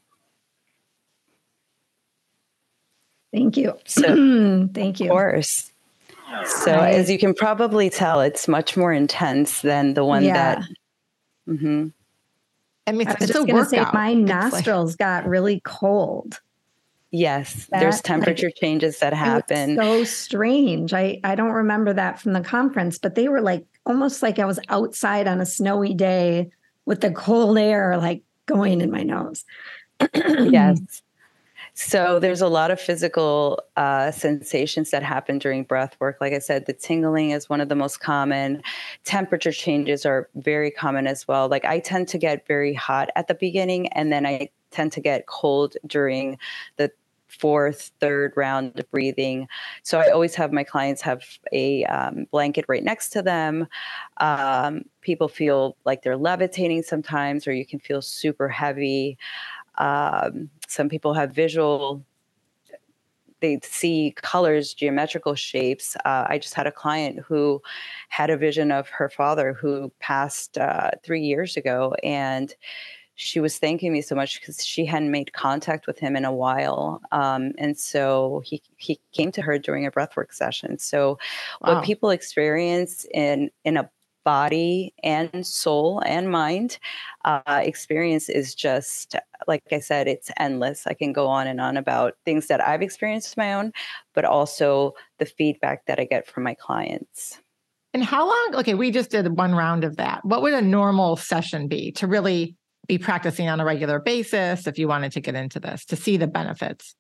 Thank you. So, thank you. Of course. So I, as you can probably tell, it's much more intense than the one yeah. that. Mm-hmm. I mean, I it's, was it's just a going to say workout. my It's nostrils like, got really cold. Yes, That, there's temperature like, changes that happen. It was so strange. I, I don't remember that from the conference, but they were like almost like I was outside on a snowy day with the cold air like going in my nose. Yes. So there's a lot of physical uh, sensations that happen during breath work. Like I said, the tingling is one of the most common. Temperature changes are very common as well. Like I tend to get very hot at the beginning, and then I tend to get cold during the fourth, third round of breathing. So I always have my clients have a um, blanket right next to them. Um, people feel like they're levitating sometimes, or you can feel super heavy. Um, some people have visual, they see colors, geometrical shapes. Uh, I just had a client who had a vision of her father who passed uh, three years ago. And she was thanking me so much because she hadn't made contact with him in a while. Um, and so he, he came to her during a breathwork session. So wow. what people experience in, in a body and soul and mind uh, experience is just, like I said, it's endless. I can go on and on about things that I've experienced my own, but also the feedback that I get from my clients. And how long? Okay, we just did one round of that. What would a normal session be to really be practicing on a regular basis if you wanted to get into this, to see the benefits?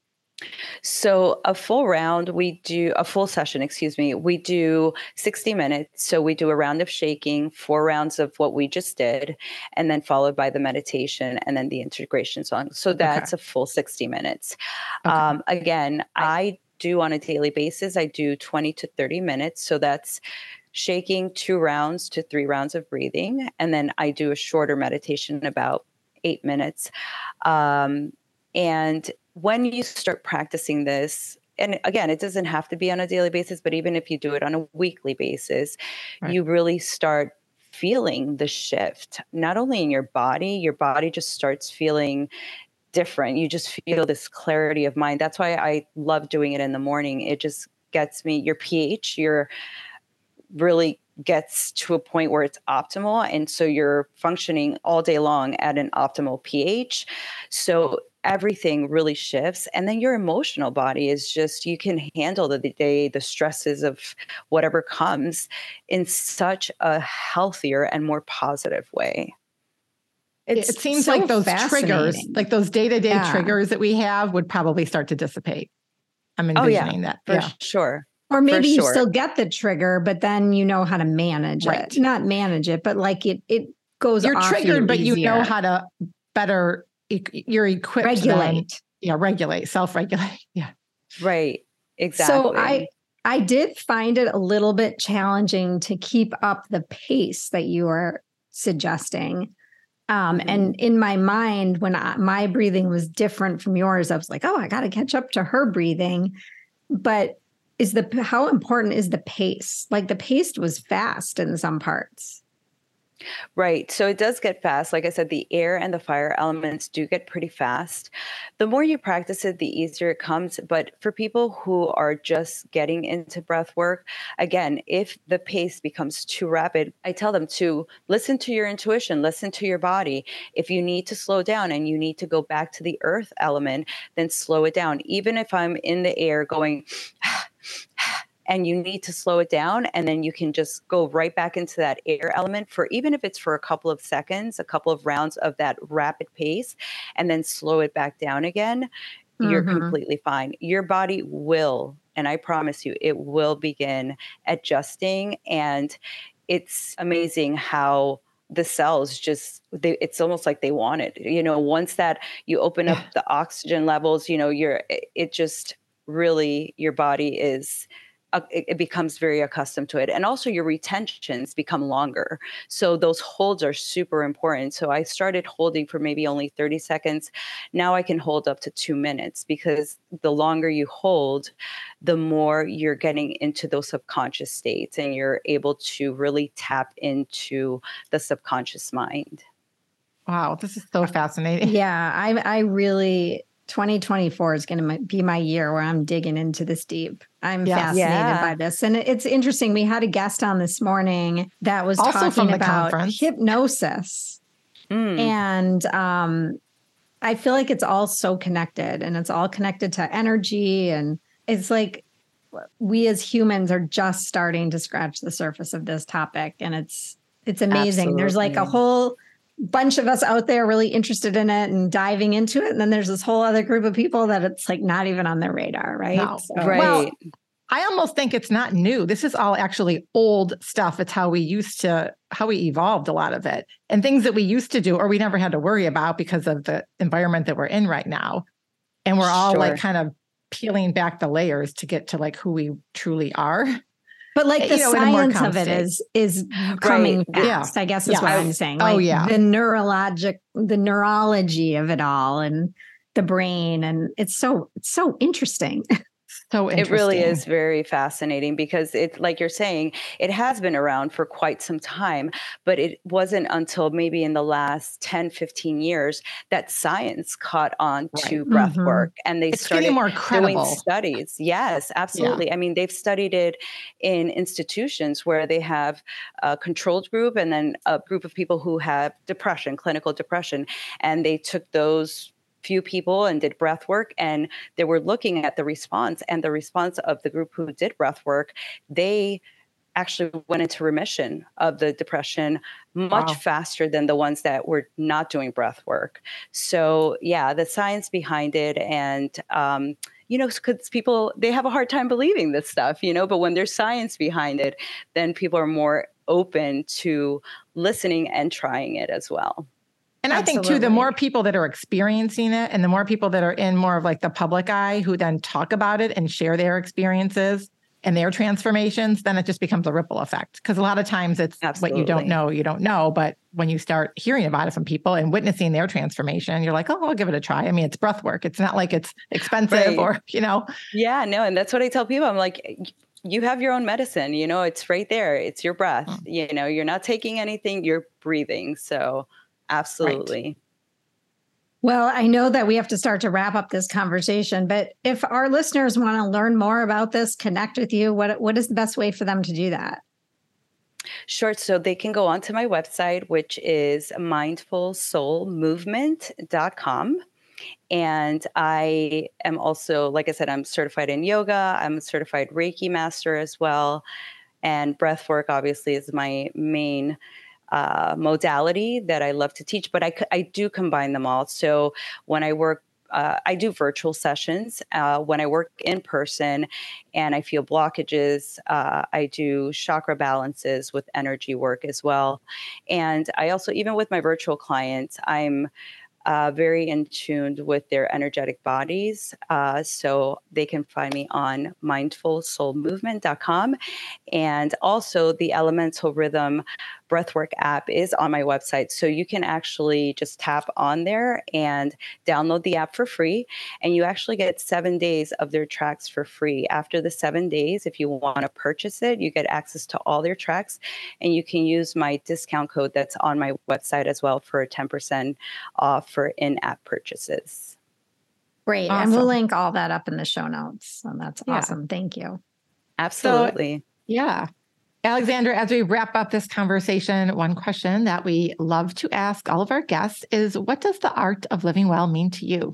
So a full round, we do a full session, excuse me, we do sixty minutes. So we do a round of shaking, four rounds of what we just did, and then followed by the meditation and then the integration song. So that's okay. a full sixty minutes. Okay. Um, again, I do on a daily basis, I do twenty to thirty minutes. So that's shaking, two rounds to three rounds of breathing. And then I do a shorter meditation, about eight minutes. Um, and when you start practicing this, and again, it doesn't have to be on a daily basis, but even if you do it on a weekly basis, right. you really start feeling the shift, not only in your body, your body just starts feeling different. You just feel this clarity of mind. That's why I love doing it in the morning. It just gets me, your pH, your really gets to a point where it's optimal. And so you're functioning all day long at an optimal pH. So everything really shifts. And then your emotional body is just, you can handle the day, the stresses of whatever comes in such a healthier and more positive way. It's it seems so like those triggers, like those day-to-day yeah. triggers that we have would probably start to dissipate. I'm envisioning oh, yeah, that. For yeah. sure. Or maybe you sure. still get the trigger, but then you know how to manage right. it. Not manage it, but like it it goes You're off triggered, you but easier. You know how to better, you're equipped. Regulate. Then, yeah, regulate, self-regulate. Yeah. Right. Exactly. So I I did find it a little bit challenging to keep up the pace that you are suggesting. Um, Mhm. And in my mind, when I, my breathing was different from yours, I was like, oh, I got to catch up to her breathing. But is the how important is the pace? Like the pace was fast in some parts. Right. So it does get fast. Like I said, the air and the fire elements do get pretty fast. The more you practice it, the easier it comes. But for people who are just getting into breath work, again, if the pace becomes too rapid, I tell them to listen to your intuition, listen to your body. If you need to slow down and you need to go back to the earth element, then slow it down. Even if I'm in the air going, and you need to slow it down, and then you can just go right back into that air element for, even if it's for a couple of seconds, a couple of rounds of that rapid pace, and then slow it back down again, you're Mhm. completely fine. Your body will, and I promise you, it will begin adjusting. And it's amazing how the cells just, they, it's almost like they want it. You know, once that you open Yeah. up the oxygen levels, you know, you're, it, it just really, your body is, uh, it, it becomes very accustomed to it. And also your retentions become longer. So those holds are super important. So I started holding for maybe only thirty seconds. Now I can hold up to two minutes because the longer you hold, the more you're getting into those subconscious states and you're able to really tap into the subconscious mind. Wow, this is so fascinating. Yeah, I I really twenty twenty-four is going to be my year where I'm digging into this deep. I'm Yes. fascinated Yeah. by this. And it's interesting. We had a guest on this morning that was Also talking from the about conference. hypnosis. Mm. And um, I feel like it's all so connected and it's all connected to energy. And it's like we as humans are just starting to scratch the surface of this topic. And it's it's amazing. There's like a Absolutely. whole bunch of us out there really interested in it and diving into it. And then there's this whole other group of people that it's like not even on their radar, right? No. So- Right. Well, I almost think it's not new. This is all actually old stuff. It's how we used to, how we evolved a lot of it and things that we used to do or we never had to worry about because of the environment that we're in right now. And we're all like Sure. kind of peeling back the layers to get to like who we truly are. But like the You know, in a more science calm of it state. is is coming Right. Yeah. fast, I guess is Yeah. what I- I'm saying. oh, Like yeah. the neurologic, the neurology of it all and the brain. And it's so, it's so interesting. So It interesting. really is very fascinating because it, like you're saying, it has been around for quite some time, but it wasn't until maybe in the last ten, fifteen years that science caught on to Right. breath Mhm. work and they It's started getting more doing credible. studies. Yes, absolutely. I mean, they've studied it in institutions where they have a controlled group and then a group of people who have depression, clinical depression, and they took those few people and did breath work and they were looking at the response and the response of the group who did breath work, they actually went into remission of the depression much Wow. faster than the ones that were not doing breath work. So yeah, the science behind it and um, you know, because people, they have a hard time believing this stuff, you know, but when there's science behind it, then people are more open to listening and trying it as well. And I think too, the Absolutely. more people that are experiencing it and the more people that are in more of like the public eye who then talk about it and share their experiences and their transformations, then it just becomes a ripple effect. Because a lot of times it's what you don't Absolutely. know, you don't know. But when you start hearing about it from people and witnessing their transformation, you're like, oh, I'll give it a try. I mean, it's breath work. It's not like it's expensive Right. or, you know. Yeah, no, and that's what I tell people. I'm like, "Y- you have your own medicine, you know, it's right there. It's your breath. Mm. You know, you're not taking anything, you're breathing. So absolutely. Well, I know that we have to start to wrap up this conversation, but if our listeners want to learn more about this, connect with you, what what is the best way for them to do that? Sure. So they can go onto my website, which is mindful soul movement dot com. And I am also, like I said, I'm certified in yoga. I'm a certified Reiki master as well. And breath work, obviously, is my main uh, modality that I love to teach, but I, c- I do combine them all. So when I work, uh, I do virtual sessions. Uh, when I work in person and I feel blockages, uh, I do chakra balances with energy work as well. And I also, even with my virtual clients, I'm uh, very in tune with their energetic bodies. Uh, so they can find me on mindful soul movement dot com. And also the Elemental Rhythm Breathwork app is on my website. So you can actually just tap on there and download the app for free. And you actually get seven days of their tracks for free. After the seven days, if you want to purchase it, you get access to all their tracks. And you can use my discount code that's on my website as well for ten percent off for in-app purchases. Great. Awesome. And we'll link all that up in the show notes. So that's Yeah. awesome. Thank you. Absolutely. So, yeah. Alexandra, as we wrap up this conversation, one question that we love to ask all of our guests is, what does the art of living well mean to you?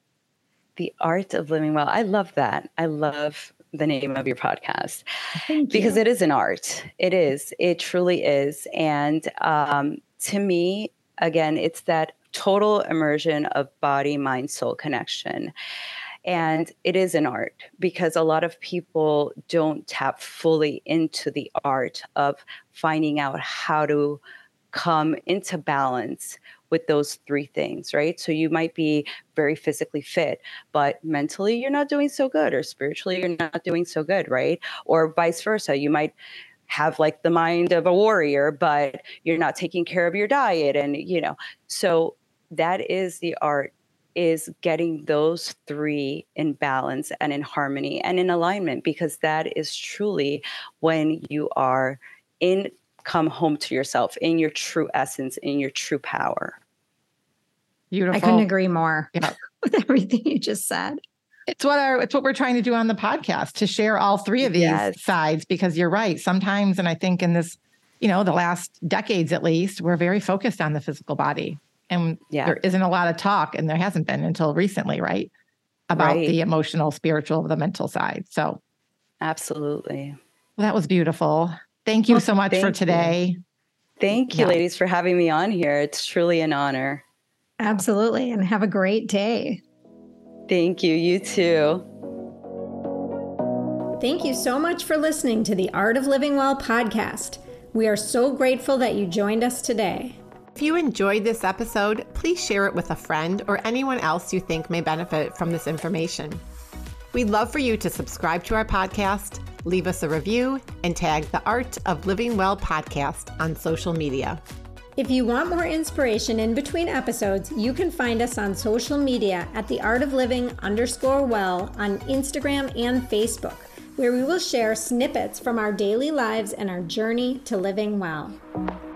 The art of living well. I love that. I love the name of your podcast Thank because you. it is an art. It is. It truly is. And um, to me, again, it's that total immersion of body, mind, soul connection. And it is an art because a lot of people don't tap fully into the art of finding out how to come into balance with those three things, right? So you might be very physically fit, but mentally you're not doing so good, or spiritually you're not doing so good, right? Or vice versa. You might have like the mind of a warrior, but you're not taking care of your diet. And, you know, so that is the art, is getting those three in balance and in harmony and in alignment, because that is truly when you are in, come home to yourself in your true essence, in your true power. Beautiful. I couldn't agree more Yeah. with everything you just said. It's what our it's what we're trying to do on the podcast, to share all three of these Yes. sides, because you're right. Sometimes, and I think in this, you know, the last decades at least, we're very focused on the physical body. And Yeah. there isn't a lot of talk, and there hasn't been until recently, right? About Right. the emotional, spiritual, the mental side. So Absolutely. well, that was beautiful. Thank you Well, so much for thank you. today. Thank you, Yeah. ladies, for having me on here. It's truly an honor. Absolutely. And have a great day. Thank you. You too. Thank you so much for listening to the Art of Living Well podcast. We are so grateful that you joined us today. If you enjoyed this episode, please share it with a friend or anyone else you think may benefit from this information. We'd love for you to subscribe to our podcast, leave us a review, and tag the Art of Living Well podcast on social media. If you want more inspiration in between episodes, you can find us on social media at the Art of Living underscore well on Instagram and Facebook, where we will share snippets from our daily lives and our journey to living well.